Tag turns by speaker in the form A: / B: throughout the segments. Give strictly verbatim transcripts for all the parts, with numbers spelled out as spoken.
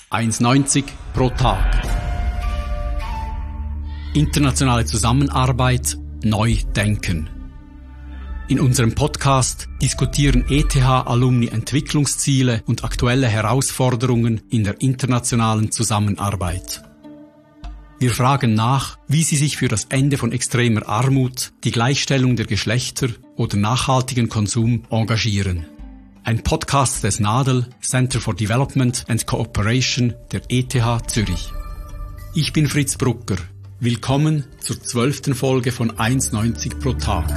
A: eins Komma neunzig pro Tag. Internationale Zusammenarbeit neu denken. In unserem Podcast diskutieren E T H-Alumni Entwicklungsziele und aktuelle Herausforderungen in der internationalen Zusammenarbeit. Wir fragen nach, wie sie sich für das Ende von extremer Armut, die Gleichstellung der Geschlechter oder nachhaltigen Konsum engagieren. Ein Podcast des NADEL, Center for Development and Cooperation der E T H Zürich. Ich bin Fritz Brucker. Willkommen zur zwölften Folge von eins Komma neunzig pro Tag.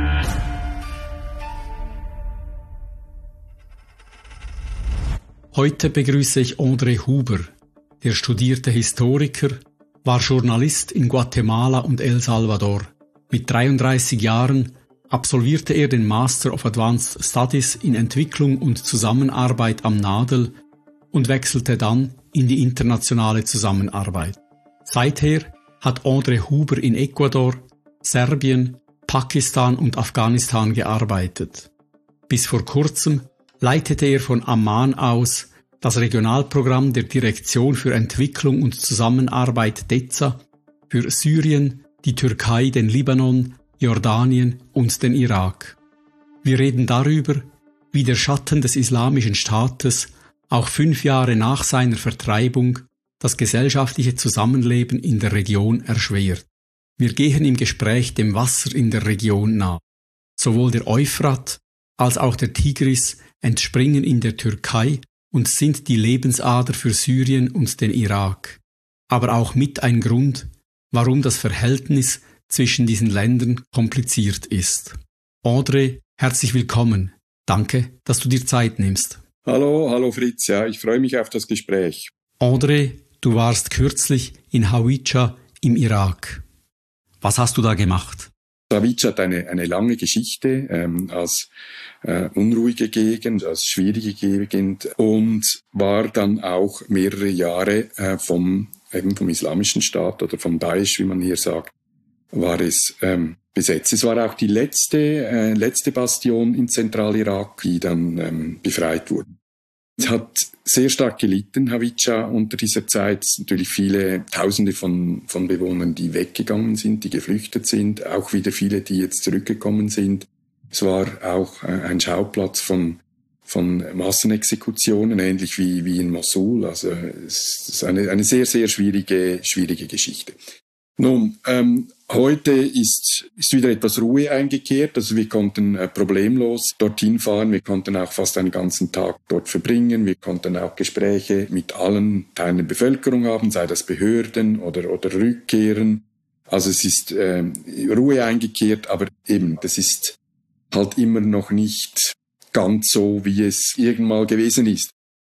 A: Heute begrüße ich André Huber. Der studierte Historiker, war Journalist in Guatemala und El Salvador. Mit dreiunddreißig Jahren absolvierte er den Master of Advanced Studies in Entwicklung und Zusammenarbeit am NADEL und wechselte dann in die internationale Zusammenarbeit. Seither hat André Huber in Ecuador, Serbien, Pakistan und Afghanistan gearbeitet. Bis vor kurzem leitete er von Amman aus das Regionalprogramm der Direktion für Entwicklung und Zusammenarbeit D E Z A für Syrien, die Türkei, den Libanon, Jordanien und den Irak. Wir reden darüber, wie der Schatten des Islamischen Staates auch fünf Jahre nach seiner Vertreibung das gesellschaftliche Zusammenleben in der Region erschwert. Wir gehen im Gespräch dem Wasser in der Region nach. Sowohl der Euphrat als auch der Tigris entspringen in der Türkei und sind die Lebensader für Syrien und den Irak. Aber auch mit ein Grund, warum das Verhältnis zwischen diesen Ländern kompliziert ist. André, herzlich willkommen. Danke, dass du dir Zeit nimmst.
B: Hallo, hallo Fritz, ja, ich freue mich auf das Gespräch.
A: André, du warst kürzlich in Hawija im Irak. Was hast du da gemacht?
B: Hawija hat eine, eine lange Geschichte ähm, als äh, unruhige Gegend, als schwierige Gegend und war dann auch mehrere Jahre äh, vom, eben vom Islamischen Staat oder vom Daesh, wie man hier sagt, war es ähm, besetzt. Es war auch die letzte, äh, letzte Bastion in Zentralirak, die dann ähm, befreit wurde. Es hat sehr stark gelitten, Hawija, unter dieser Zeit. Es sind natürlich viele Tausende von, von Bewohnern, die weggegangen sind, die geflüchtet sind, auch wieder viele, die jetzt zurückgekommen sind. Es war auch äh, ein Schauplatz von, von Massenexekutionen, ähnlich wie, wie in Mosul. Also es ist eine, eine sehr, sehr schwierige, schwierige Geschichte. Nun, ähm, heute ist, ist wieder etwas Ruhe eingekehrt. Also wir konnten äh, problemlos dorthin fahren. Wir konnten auch fast einen ganzen Tag dort verbringen. Wir konnten auch Gespräche mit allen Teilen der Bevölkerung haben, sei das Behörden oder, oder Rückkehren. Also es ist äh, Ruhe eingekehrt, aber eben, das ist halt immer noch nicht ganz so, wie es irgendwann mal gewesen ist.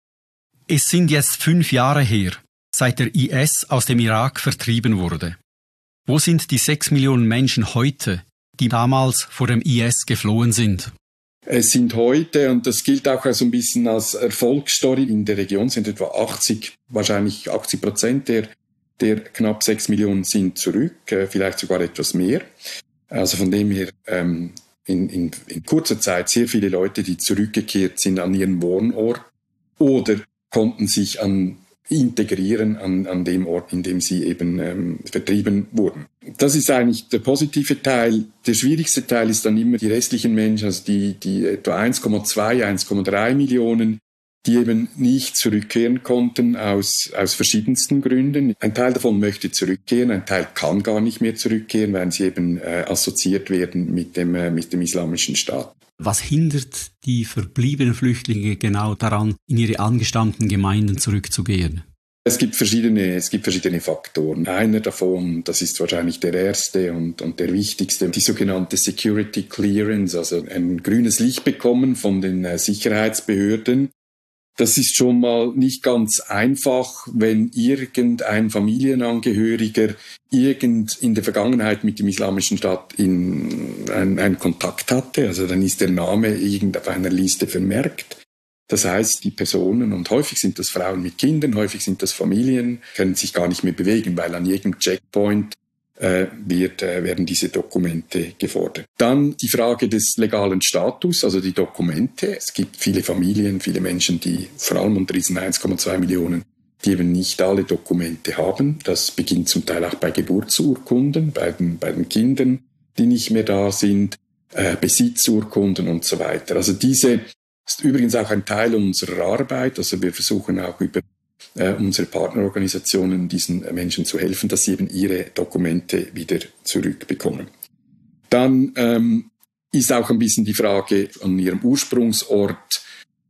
A: Es sind jetzt fünf Jahre her, seit der I S aus dem Irak vertrieben wurde. Wo sind die sechs Millionen Menschen heute, die damals vor dem I S geflohen sind?
B: Es sind heute, und das gilt auch so ein bisschen als Erfolgsstory, in der Region sind etwa achtzig, wahrscheinlich achtzig Prozent der, der knapp sechs Millionen sind zurück, vielleicht sogar etwas mehr. Also von dem her ähm, in, in, in kurzer Zeit sehr viele Leute, die zurückgekehrt sind an ihren Wohnort oder konnten sich an integrieren an, an dem Ort, in dem sie eben ähm, vertrieben wurden. Das ist eigentlich der positive Teil. Der schwierigste Teil ist dann immer die restlichen Menschen, also die, die etwa eins Komma zwei, eins Komma drei Millionen, die eben nicht zurückkehren konnten aus, aus verschiedensten Gründen. Ein Teil davon möchte zurückkehren, ein Teil kann gar nicht mehr zurückkehren, weil sie eben äh, assoziiert werden mit dem, äh, mit dem Islamischen Staat.
A: Was hindert die verbliebenen Flüchtlinge genau daran, in ihre angestammten Gemeinden zurückzugehen?
B: Es gibt verschiedene, es gibt verschiedene Faktoren. Einer davon, das ist wahrscheinlich der erste und, und der wichtigste, die sogenannte Security Clearance, also ein grünes Licht bekommen von den äh, Sicherheitsbehörden. Das ist schon mal nicht ganz einfach, wenn irgendein Familienangehöriger irgend in der Vergangenheit mit dem Islamischen Staat in einen, einen Kontakt hatte. Also dann ist der Name irgend auf einer Liste vermerkt. Das heißt, die Personen, und häufig sind das Frauen mit Kindern, häufig sind das Familien, können sich gar nicht mehr bewegen, weil an jedem Checkpoint äh, wird, äh, werden diese Dokumente gefordert. Dann die Frage des legalen Status, also die Dokumente. Es gibt viele Familien, viele Menschen, die vor allem unter diesen eins Komma zwei Millionen die eben nicht alle Dokumente haben. Das beginnt zum Teil auch bei Geburtsurkunden, bei den, bei den Kindern, die nicht mehr da sind, äh, Besitzurkunden und so weiter. Also diese ist übrigens auch ein Teil unserer Arbeit. Also wir versuchen auch über äh, unsere Partnerorganisationen diesen Menschen zu helfen, dass sie eben ihre Dokumente wieder zurückbekommen. Dann ähm, ist auch ein bisschen die Frage an ihrem Ursprungsort,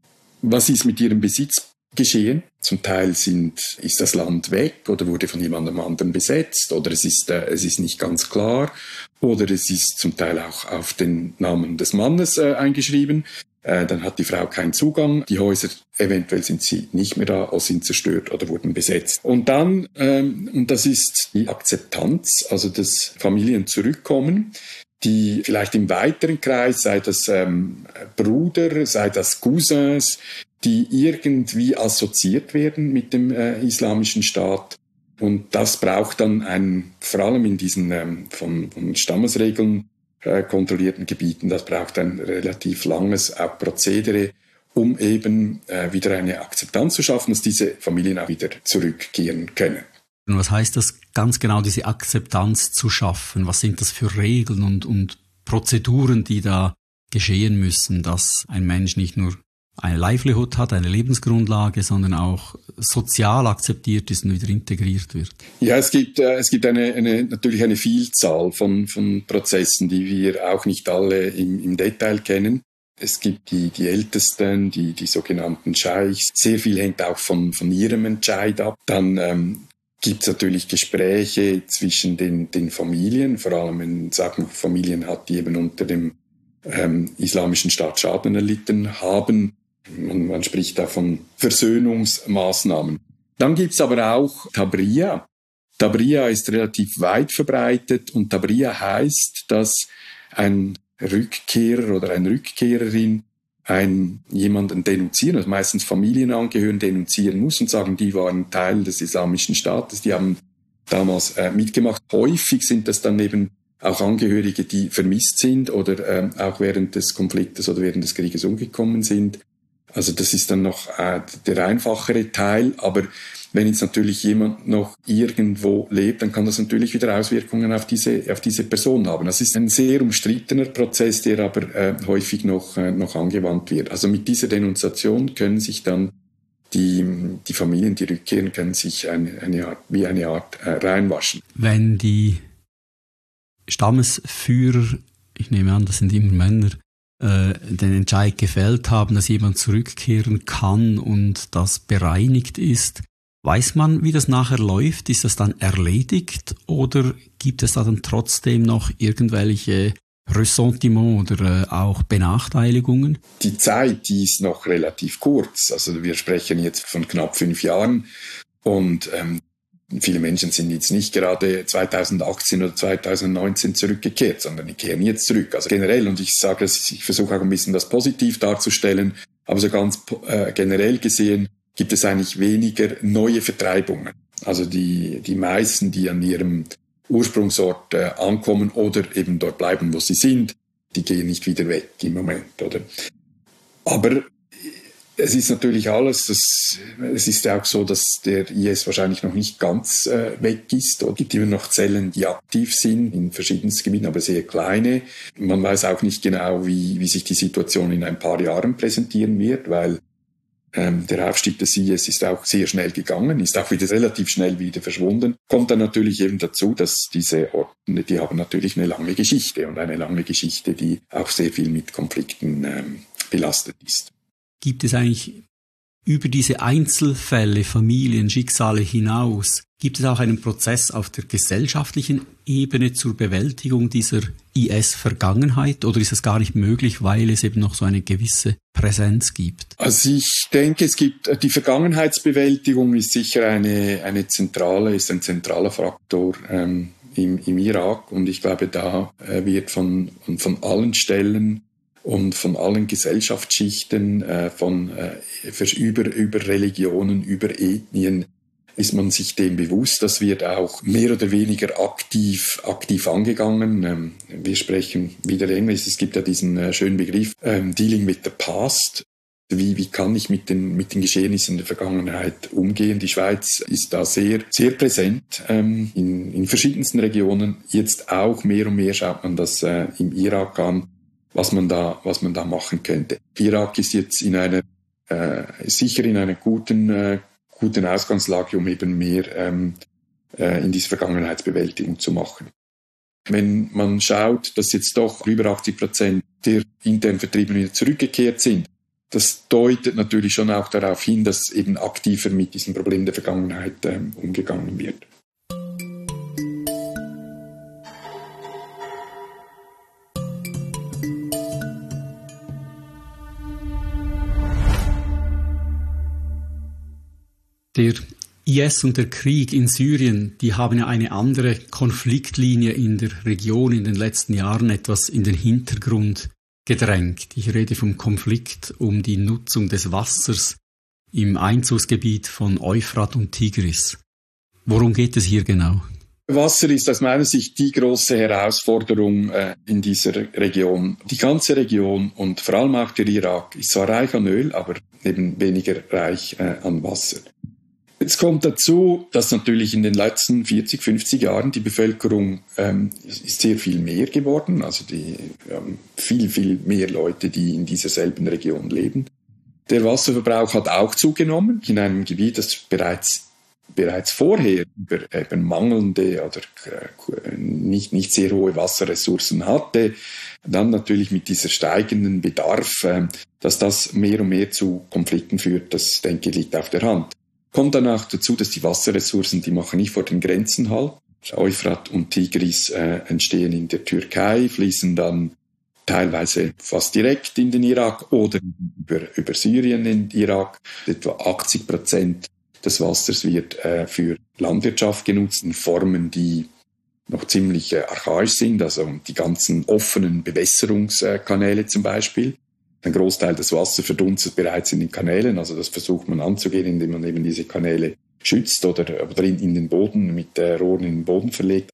B: was ist mit ihrem Besitz geschehen? Zum Teil sind, ist das Land weg oder wurde von jemandem anderen besetzt oder es ist, äh, es ist nicht ganz klar oder es ist zum Teil auch auf den Namen des Mannes äh, eingeschrieben. Äh, dann hat die Frau keinen Zugang. Die Häuser, eventuell sind sie nicht mehr da oder sind zerstört oder wurden besetzt. Und dann, ähm, und das ist die Akzeptanz, also dass Familien zurückkommen, die vielleicht im weiteren Kreis, sei das ähm, Bruder, sei das Cousins, die irgendwie assoziiert werden mit dem äh, Islamischen Staat. Und das braucht dann ein, vor allem in diesen ähm, von, von Stammesregeln äh, kontrollierten Gebieten, das braucht ein relativ langes auch Prozedere, um eben äh, wieder eine Akzeptanz zu schaffen, dass diese Familien auch wieder zurückkehren können.
A: Und was heißt das ganz genau, diese Akzeptanz zu schaffen? Was sind das für Regeln und, und Prozeduren, die da geschehen müssen, dass ein Mensch nicht nur eine Livelihood hat, eine Lebensgrundlage, sondern auch sozial akzeptiert ist und wieder integriert wird?
B: Ja, es gibt, äh, es gibt eine, eine, natürlich eine Vielzahl von, von Prozessen, die wir auch nicht alle im, im Detail kennen. Es gibt die, die Ältesten, die, die sogenannten Scheichs. Sehr viel hängt auch von, von ihrem Entscheid ab. Dann ähm, gibt es natürlich Gespräche zwischen den, den Familien, vor allem wenn sagen Familien hat, die eben unter dem ähm, Islamischen Staat Schaden erlitten haben. Man, man spricht da von Versöhnungsmaßnahmen. Dann gibt's aber auch Tabria. Tabria ist relativ weit verbreitet und Tabria heißt, dass ein Rückkehrer oder eine Rückkehrerin ein, jemanden denunzieren, also meistens Familienangehörigen denunzieren muss und sagen, die waren Teil des Islamischen Staates, die haben damals äh, mitgemacht. Häufig sind das dann eben auch Angehörige, die vermisst sind oder ähm, auch während des Konfliktes oder während des Krieges umgekommen sind. Also das ist dann noch äh, der einfachere Teil, aber wenn jetzt natürlich jemand noch irgendwo lebt, dann kann das natürlich wieder Auswirkungen auf diese, auf diese Person haben. Das ist ein sehr umstrittener Prozess, der aber äh, häufig noch, äh, noch angewandt wird. Also mit dieser Denunziation können sich dann die, die Familien, die rückkehren, können sich eine, eine Art, wie eine Art äh, reinwaschen.
A: Wenn die Stammesführer, ich nehme an, das sind immer Männer, den Entscheid gefällt haben, dass jemand zurückkehren kann und das bereinigt ist. Weiß man, wie das nachher läuft? Ist das dann erledigt oder gibt es da dann trotzdem noch irgendwelche Ressentiments oder auch Benachteiligungen?
B: Die Zeit, die ist noch relativ kurz. Also wir sprechen jetzt von knapp fünf Jahren und ähm, viele Menschen sind jetzt nicht gerade zweitausendachtzehn oder zweitausendneunzehn zurückgekehrt, sondern die kehren jetzt zurück. Also generell, und ich sage das, ich versuche auch ein bisschen das positiv darzustellen, aber so ganz äh, generell gesehen gibt es eigentlich weniger neue Vertreibungen. Also die, die meisten, die an ihrem Ursprungsort äh, ankommen oder eben dort bleiben, wo sie sind, die gehen nicht wieder weg im Moment, oder? Aber es ist natürlich alles, das, es ist ja auch so, dass der I S wahrscheinlich noch nicht ganz äh, weg ist. Es gibt immer noch Zellen, die aktiv sind in verschiedensten Gebieten, aber sehr kleine. Man weiß auch nicht genau, wie, wie sich die Situation in ein paar Jahren präsentieren wird, weil ähm, der Aufstieg des I S ist auch sehr schnell gegangen, ist auch wieder relativ schnell wieder verschwunden. Kommt dann natürlich eben dazu, dass diese Orte, die haben natürlich eine lange Geschichte und eine lange Geschichte, die auch sehr viel mit Konflikten ähm, belastet ist.
A: Gibt es eigentlich über diese Einzelfälle, Familien, Schicksale hinaus, gibt es auch einen Prozess auf der gesellschaftlichen Ebene zur Bewältigung dieser I S-Vergangenheit oder ist es gar nicht möglich, weil es eben noch so eine gewisse Präsenz gibt?
B: Also ich denke, es gibt, die Vergangenheitsbewältigung ist sicher eine, eine zentrale, ist ein zentraler Faktor ähm, im, im Irak und ich glaube, da äh, wird von, von allen Stellen und von allen Gesellschaftsschichten, äh, von äh, über, über Religionen, über Ethnien, ist man sich dem bewusst. Das wird auch mehr oder weniger aktiv, aktiv angegangen. Ähm, wir sprechen wieder Englisch. Es gibt ja diesen äh, schönen Begriff, ähm, Dealing with the Past. Wie, wie kann ich mit den, mit den Geschehnissen der Vergangenheit umgehen? Die Schweiz ist da sehr, sehr präsent ähm, in, in verschiedensten Regionen. Jetzt auch mehr und mehr schaut man das äh, im Irak an, was man da, was man da machen könnte. Irak ist jetzt in einer, äh, sicher in einer guten, äh, guten Ausgangslage, um eben mehr ähm, äh, in diese Vergangenheitsbewältigung zu machen. Wenn man schaut, dass jetzt doch über achtzig Prozent der internen Vertriebenen wieder zurückgekehrt sind, das deutet natürlich schon auch darauf hin, dass eben aktiver mit diesem Problem der Vergangenheit äh, umgegangen wird.
A: Der I S und der Krieg in Syrien, die haben ja eine andere Konfliktlinie in der Region in den letzten Jahren etwas in den Hintergrund gedrängt. Ich rede vom Konflikt um die Nutzung des Wassers im Einzugsgebiet von Euphrat und Tigris. Worum geht es hier genau?
B: Wasser ist aus meiner Sicht die große Herausforderung äh, in dieser Region. Die ganze Region und vor allem auch der Irak ist zwar reich an Öl, aber eben weniger reich äh, an Wasser. Jetzt kommt dazu, dass natürlich in den letzten vierzig, fünfzig Jahren die Bevölkerung ähm, ist sehr viel mehr geworden, also die ähm, viel, viel mehr Leute, die in dieser selben Region leben. Der Wasserverbrauch hat auch zugenommen in einem Gebiet, das bereits bereits vorher über eben mangelnde oder äh, nicht, nicht sehr hohe Wasserressourcen hatte. Dann natürlich mit dieser steigenden Bedarf, äh, dass das mehr und mehr zu Konflikten führt, das, denke ich, liegt auf der Hand. Kommt dann auch dazu, dass die Wasserressourcen, die machen nicht vor den Grenzen halt. Euphrat und Tigris äh, entstehen in der Türkei, fließen dann teilweise fast direkt in den Irak oder über, über Syrien in den Irak. Etwa achtzig Prozent des Wassers wird äh, für Landwirtschaft genutzt in Formen, die noch ziemlich äh, archaisch sind, also die ganzen offenen Bewässerungskanäle zum Beispiel. Ein Großteil des Wassers verdunstet bereits in den Kanälen, also das versucht man anzugehen, indem man eben diese Kanäle schützt oder, oder in, in den Boden, mit äh, Rohren in den Boden verlegt.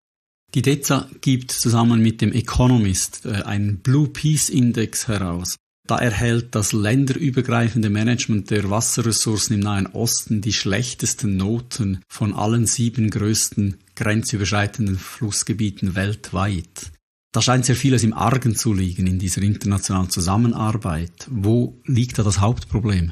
A: Die D E Z A gibt zusammen mit dem Economist äh, einen Blue Peace Index heraus. Da erhält das länderübergreifende Management der Wasserressourcen im Nahen Osten die schlechtesten Noten von allen sieben größten grenzüberschreitenden Flussgebieten weltweit. Da scheint sehr vieles im Argen zu liegen in dieser internationalen Zusammenarbeit. Wo liegt da das Hauptproblem?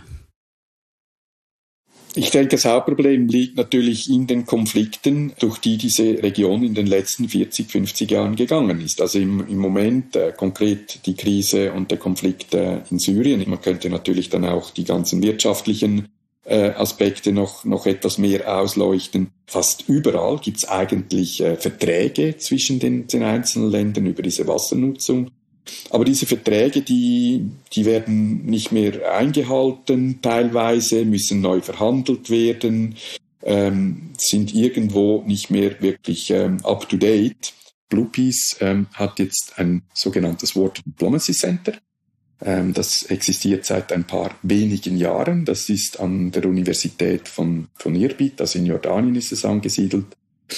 B: Ich denke, das Hauptproblem liegt natürlich in den Konflikten, durch die diese Region in den letzten vierzig, fünfzig Jahren gegangen ist. Also im, im Moment äh, konkret die Krise und der Konflikt äh, in Syrien. Man könnte natürlich dann auch die ganzen wirtschaftlichen äh, Aspekte noch, noch etwas mehr ausleuchten. Fast überall gibt es eigentlich äh, Verträge zwischen den, den einzelnen Ländern über diese Wassernutzung. Aber diese Verträge, die, die werden nicht mehr eingehalten, teilweise müssen neu verhandelt werden, ähm, sind irgendwo nicht mehr wirklich ähm, up-to-date. Blue Peace ähm, hat jetzt ein sogenanntes Water Diplomacy Center. Ähm, das existiert seit ein paar wenigen Jahren. Das ist an der Universität von, von Irbid, also in Jordanien ist es angesiedelt,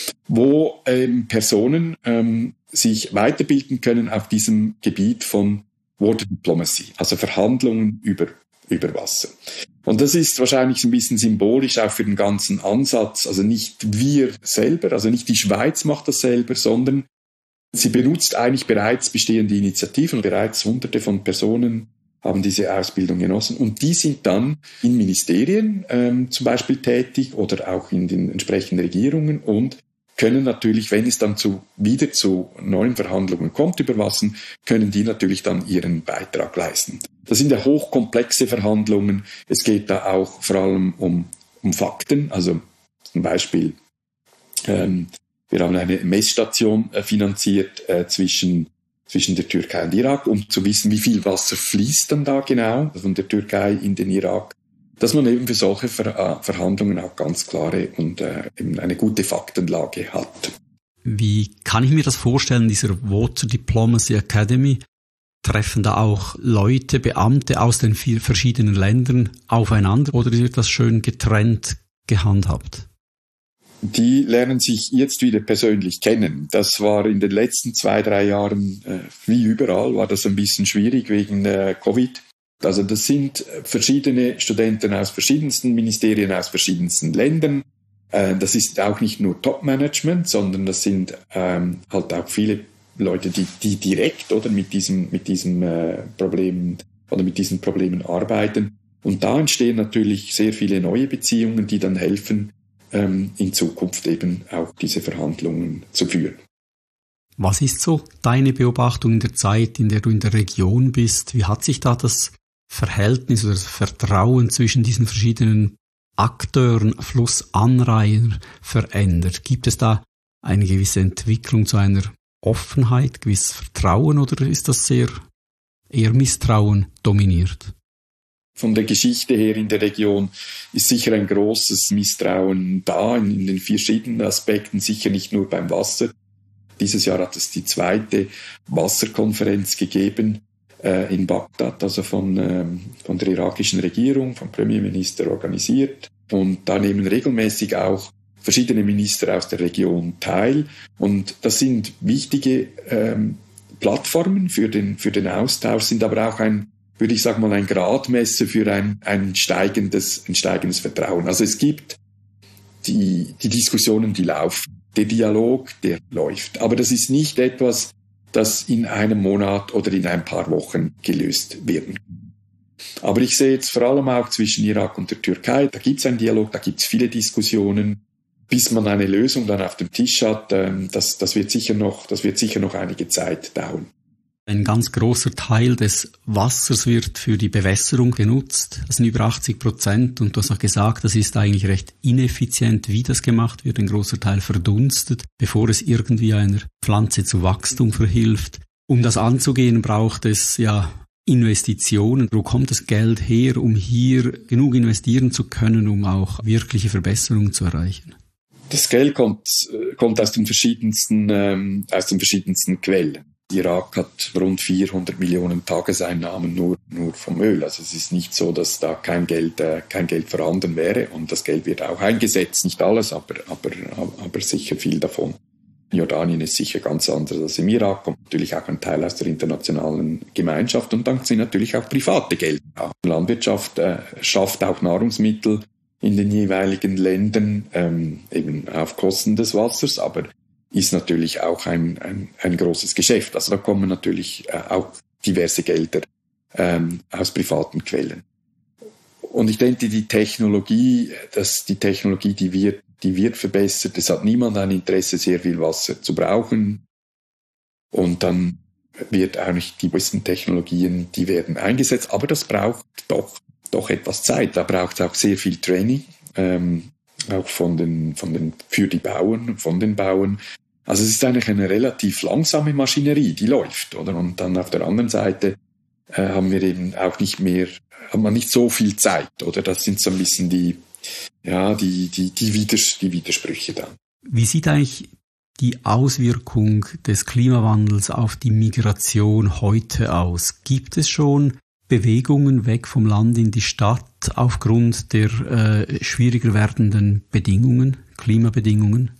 B: wo ähm, Personen ähm, sich weiterbilden können auf diesem Gebiet von Water Diplomacy, also Verhandlungen über, über Wasser. Und das ist wahrscheinlich ein bisschen symbolisch auch für den ganzen Ansatz, also nicht wir selber, also nicht die Schweiz macht das selber, sondern sie benutzt eigentlich bereits bestehende Initiativen, bereits hunderte von Personen haben diese Ausbildung genossen und die sind dann in Ministerien ähm, zum Beispiel tätig oder auch in den entsprechenden Regierungen und können natürlich, wenn es dann zu, wieder zu neuen Verhandlungen kommt über Wasser, können die natürlich dann ihren Beitrag leisten. Das sind ja hochkomplexe Verhandlungen. Es geht da auch vor allem um, um Fakten. Also zum Beispiel, ähm, wir haben eine Messstation äh, finanziert äh, zwischen, zwischen der Türkei und Irak, um zu wissen, wie viel Wasser fließt dann da genau von der Türkei in den Irak. Dass man eben für solche Ver- Verhandlungen auch ganz klare und äh, eben eine gute Faktenlage hat.
A: Wie kann ich mir das vorstellen, dieser Water Diplomacy Academy? Treffen da auch Leute, Beamte aus den vier verschiedenen Ländern aufeinander oder wird das schön getrennt gehandhabt?
B: Die lernen sich jetzt wieder persönlich kennen. Das war in den letzten zwei, drei Jahren, äh, wie überall, war das ein bisschen schwierig wegen äh, Covid. Also das sind verschiedene Studenten aus verschiedensten Ministerien, aus verschiedensten Ländern. Das ist auch nicht nur Top-Management, sondern das sind ähm, halt auch viele Leute, die, die direkt oder mit diesem, mit diesem äh, Problem oder mit diesen Problemen arbeiten. Und da entstehen natürlich sehr viele neue Beziehungen, die dann helfen, ähm, in Zukunft eben auch diese Verhandlungen zu führen.
A: Was ist so deine Beobachtung in der Zeit, in der du in der Region bist? Wie hat sich da das Verhältnis oder das Vertrauen zwischen diesen verschiedenen Akteuren, Flussanraihern verändert? Gibt es da eine gewisse Entwicklung zu einer Offenheit, gewisses Vertrauen oder ist das sehr eher Misstrauen dominiert?
B: Von der Geschichte her in der Region ist sicher ein großes Misstrauen da in, in den verschiedenen Aspekten, sicher nicht nur beim Wasser. Dieses Jahr hat es die zweite Wasserkonferenz gegeben äh, in Bagdad, also von, ähm, von der irakischen Regierung, vom Premierminister organisiert. Und da nehmen regelmäßig auch verschiedene Minister aus der Region teil. Und das sind wichtige ähm, Plattformen für den, für den Austausch, sind aber auch ein, würde ich sagen mal, ein Gradmesser für ein, ein, steigendes, ein steigendes Vertrauen. Also es gibt die, die Diskussionen, die laufen. Der Dialog, der läuft. Aber das ist nicht etwas, das in einem Monat oder in ein paar Wochen gelöst werden kann. Aber ich sehe jetzt vor allem auch zwischen Irak und der Türkei, da gibt es einen Dialog, da gibt es viele Diskussionen, bis man eine Lösung dann auf dem Tisch hat. Das, das wird sicher noch, das wird sicher noch einige Zeit dauern.
A: Ein ganz großer Teil des Wassers wird für die Bewässerung genutzt. Das sind über achtzig Prozent. Und du hast noch gesagt, das ist eigentlich recht ineffizient, wie das gemacht wird. Ein großer Teil verdunstet, bevor es irgendwie einer Pflanze zu Wachstum verhilft. Um das anzugehen, braucht es ja Investitionen. Wo kommt das Geld her, um hier genug investieren zu können, um auch wirkliche Verbesserungen zu erreichen?
B: Das Geld kommt, kommt aus den verschiedensten, ähm, aus den verschiedensten Quellen. Irak hat rund vierhundert Millionen Tageseinnahmen nur, nur vom Öl. Also es ist nicht so, dass da kein Geld, äh, kein Geld vorhanden wäre. Und das Geld wird auch eingesetzt. Nicht alles, aber, aber, aber sicher viel davon. Jordanien ist sicher ganz anders als im Irak. Kommt natürlich auch ein Teil aus der internationalen Gemeinschaft. Und dann sind natürlich auch private Gelder. Die Landwirtschaft äh, schafft auch Nahrungsmittel in den jeweiligen Ländern, ähm, eben auf Kosten des Wassers. Aber ist natürlich auch ein, ein, ein großes Geschäft. Also da kommen natürlich äh, auch diverse Gelder ähm, aus privaten Quellen. Und ich denke, die Technologie, dass die Technologie, die wird, die wird verbessert. Es hat niemand ein Interesse, sehr viel Wasser zu brauchen. Und dann wird eigentlich die besten Technologien, die werden eingesetzt. Aber das braucht doch, doch etwas Zeit. Da braucht es auch sehr viel Training. Ähm, auch von den, von den, für die Bauern, von den Bauern. Also es ist eigentlich eine relativ langsame Maschinerie, die läuft, oder? Und dann auf der anderen Seite äh, haben wir eben auch nicht mehr, haben wir nicht so viel Zeit, oder? Das sind so ein bisschen die, ja, die, die, die, Widers, die Widersprüche dann.
A: Wie sieht eigentlich die Auswirkung des Klimawandels auf die Migration heute aus? Gibt es schon Bewegungen weg vom Land in die Stadt aufgrund der äh, schwieriger werdenden Bedingungen, Klimabedingungen?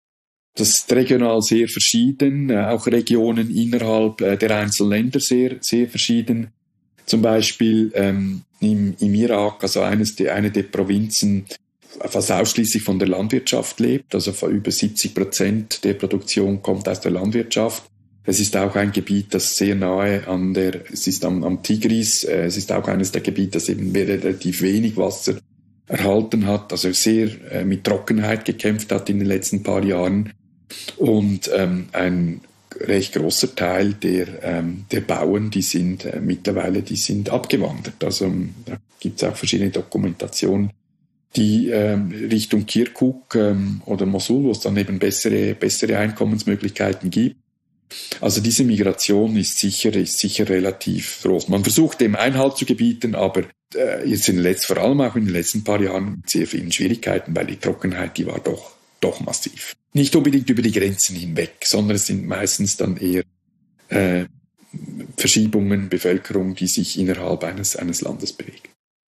B: Das ist regional sehr verschieden, äh, auch Regionen innerhalb äh, der einzelnen Länder sehr, sehr verschieden. Zum Beispiel ähm, im, im Irak, also eines der, eine der Provinzen, fast ausschließlich von der Landwirtschaft lebt, also von über siebzig Prozent der Produktion kommt aus der Landwirtschaft. Es ist auch ein Gebiet, das sehr nahe an der, es ist am, am Tigris, äh, es ist auch eines der Gebiete, das eben relativ wenig Wasser erhalten hat, also sehr äh, mit Trockenheit gekämpft hat in den letzten paar Jahren. Und ähm, ein recht großer Teil der, ähm, der Bauern, die sind äh, mittlerweile, die sind abgewandert. Also ähm, da gibt es auch verschiedene Dokumentationen, die ähm, Richtung Kirkuk ähm, oder Mosul, wo es dann eben bessere, bessere Einkommensmöglichkeiten gibt. Also diese Migration ist sicher, ist sicher relativ groß. Man versucht dem Einhalt zu gebieten, aber äh, jetzt in den letzten, vor allem auch in den letzten paar Jahren mit sehr vielen Schwierigkeiten, weil die Trockenheit, die war doch, doch massiv. Nicht unbedingt über die Grenzen hinweg, sondern es sind meistens dann eher äh, Verschiebungen, Bevölkerung, die sich innerhalb eines, eines Landes bewegt.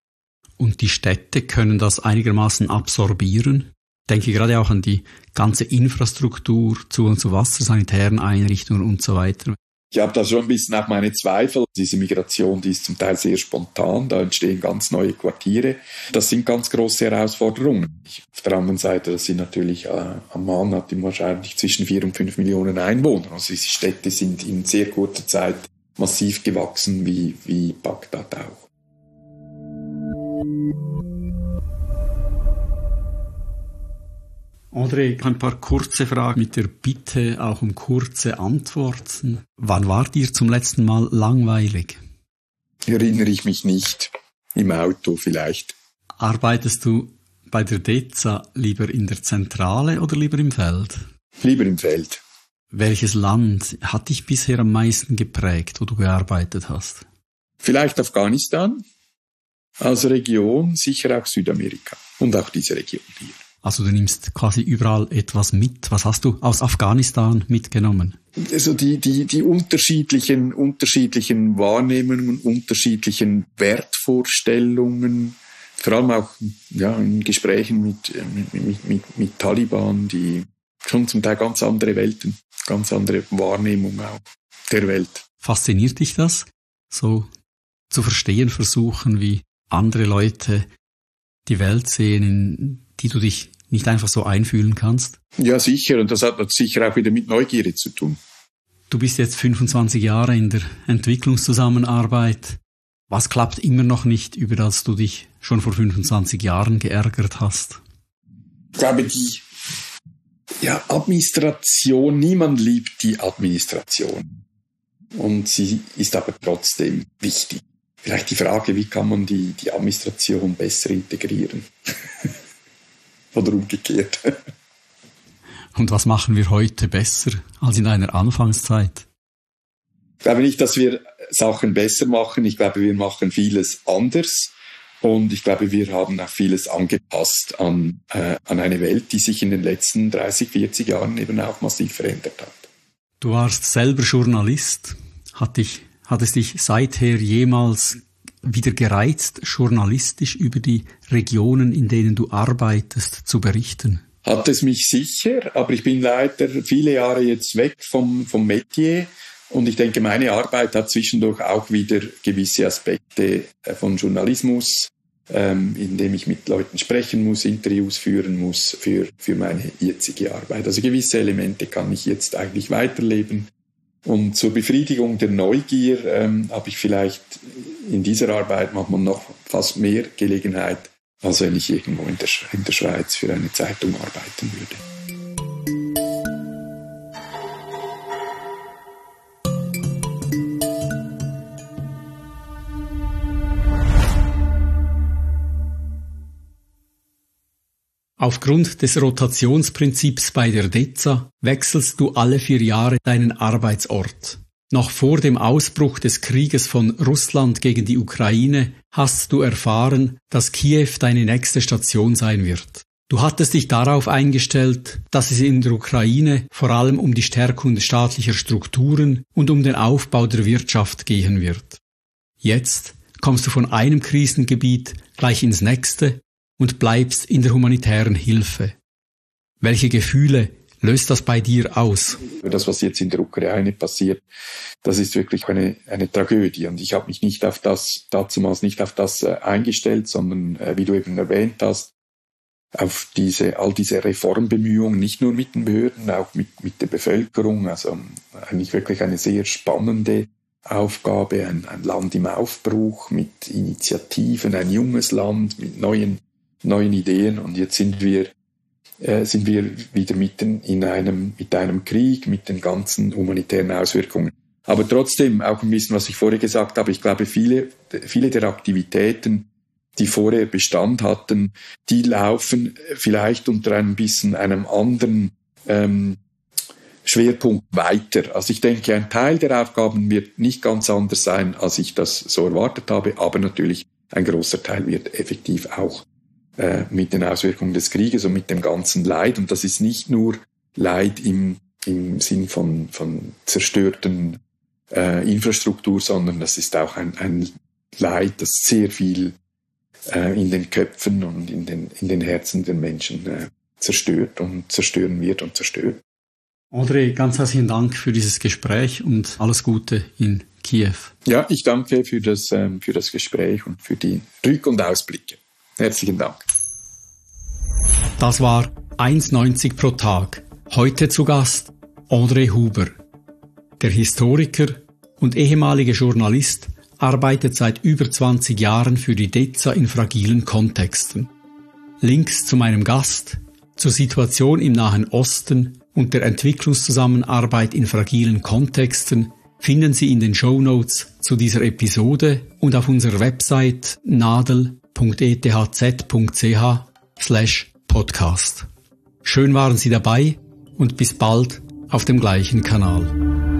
A: Und die Städte können das einigermaßen absorbieren? Ich denke gerade auch an die ganze Infrastruktur zu und zu Wasser, sanitären Einrichtungen und so weiter.
B: Ich habe da schon ein bisschen auch meine Zweifel. Diese Migration, die ist zum Teil sehr spontan, da entstehen ganz neue Quartiere. Das sind ganz große Herausforderungen. Auf der anderen Seite, das sind natürlich, äh, Amman hat wahrscheinlich zwischen vier und fünf Millionen Einwohner. Also diese Städte sind in sehr kurzer Zeit massiv gewachsen, wie, wie Bagdad auch.
A: André, ein paar kurze Fragen mit der Bitte auch um kurze Antworten. Wann war dir zum letzten Mal langweilig?
B: Erinnere ich mich nicht. Im Auto vielleicht.
A: Arbeitest du bei der D E Z A lieber in der Zentrale oder lieber im Feld?
B: Lieber im Feld.
A: Welches Land hat dich bisher am meisten geprägt, wo du gearbeitet hast?
B: Vielleicht Afghanistan. Als Region sicher auch Südamerika. Und auch diese Region hier.
A: Also du nimmst quasi überall etwas mit. Was hast du aus Afghanistan mitgenommen?
B: Also die, die, die unterschiedlichen, unterschiedlichen Wahrnehmungen, unterschiedlichen Wertvorstellungen, vor allem auch ja, in Gesprächen mit, mit, mit, mit Taliban, die schon zum Teil ganz andere Welten, ganz andere Wahrnehmung auch der Welt.
A: Fasziniert dich das, so zu verstehen versuchen, wie andere Leute die Welt sehen, in die du dich nicht einfach so einfühlen kannst?
B: Ja, sicher. Und das hat sicher auch wieder mit Neugierde zu tun.
A: Du bist jetzt fünfundzwanzig Jahre in der Entwicklungszusammenarbeit. Was klappt immer noch nicht, über das du dich schon vor fünfundzwanzig Jahren geärgert hast?
B: Ich glaube, die ja, Administration, niemand liebt die Administration. Und sie ist aber trotzdem wichtig. Vielleicht die Frage, wie kann man die, die Administration besser integrieren? Oder umgekehrt.
A: Und was machen wir heute besser als in einer Anfangszeit?
B: Ich glaube nicht, dass wir Sachen besser machen. Ich glaube, wir machen vieles anders. Und ich glaube, wir haben auch vieles angepasst an, äh, an eine Welt, die sich in den letzten dreißig, vierzig Jahren eben auch massiv verändert hat.
A: Du warst selber Journalist. Hat dich, hat es dich seither jemals wieder gereizt, journalistisch über die Regionen, in denen du arbeitest, zu berichten?
B: Hat es mich sicher, aber ich bin leider viele Jahre jetzt weg vom, vom Metier und ich denke, meine Arbeit hat zwischendurch auch wieder gewisse Aspekte von Journalismus, ähm, indem ich mit Leuten sprechen muss, Interviews führen muss für, für meine jetzige Arbeit. Also gewisse Elemente kann ich jetzt eigentlich weiterleben. Und zur Befriedigung der Neugier ähm, habe ich vielleicht in dieser Arbeit manchmal noch fast mehr Gelegenheit, als wenn ich irgendwo in der, in der Schweiz für eine Zeitung arbeiten würde.
A: Aufgrund des Rotationsprinzips bei der D E Z A wechselst du alle vier Jahre deinen Arbeitsort. Noch vor dem Ausbruch des Krieges von Russland gegen die Ukraine hast du erfahren, dass Kiew deine nächste Station sein wird. Du hattest dich darauf eingestellt, dass es in der Ukraine vor allem um die Stärkung staatlicher Strukturen und um den Aufbau der Wirtschaft gehen wird. Jetzt kommst du von einem Krisengebiet gleich ins nächste und bleibst in der humanitären Hilfe. Welche Gefühle löst das bei dir aus?
B: Das, was jetzt in der Ukraine passiert, das ist wirklich eine, eine Tragödie. Und ich habe mich nicht auf das, dazumals nicht auf das äh, eingestellt, sondern, äh, wie du eben erwähnt hast, auf diese, all diese Reformbemühungen, nicht nur mit den Behörden, auch mit, mit der Bevölkerung. Also eigentlich wirklich eine sehr spannende Aufgabe, ein, ein Land im Aufbruch, mit Initiativen, ein junges Land, mit neuen neuen Ideen und jetzt sind wir äh, sind wir wieder mitten in einem mit einem Krieg mit den ganzen humanitären Auswirkungen. Aber trotzdem auch ein bisschen, was ich vorher gesagt habe. Ich glaube, viele viele der Aktivitäten, die vorher Bestand hatten, die laufen vielleicht unter ein bisschen einem anderen ähm, Schwerpunkt weiter. Also ich denke, ein Teil der Aufgaben wird nicht ganz anders sein, als ich das so erwartet habe, aber natürlich ein großer Teil wird effektiv auch mit den Auswirkungen des Krieges und mit dem ganzen Leid. Und das ist nicht nur Leid im, im Sinn von, von zerstörten äh, Infrastruktur, sondern das ist auch ein, ein Leid, das sehr viel äh, in den Köpfen und in den, in den Herzen der Menschen äh, zerstört und zerstören wird und zerstört.
A: André, ganz herzlichen Dank für dieses Gespräch und alles Gute in Kiew.
B: Ja, ich danke für das, ähm, für das Gespräch und für die Rück- und Ausblicke. Herzlichen Dank.
A: Das war eins neunzig pro Tag. Heute zu Gast André Huber. Der Historiker und ehemalige Journalist arbeitet seit über zwanzig Jahren für die D E Z A in fragilen Kontexten. Links zu meinem Gast, zur Situation im Nahen Osten und der Entwicklungszusammenarbeit in fragilen Kontexten finden Sie in den Shownotes zu dieser Episode und auf unserer Website nadel punkt e t h z punkt c h slash podcast. Schön waren Sie dabei und bis bald auf dem gleichen Kanal.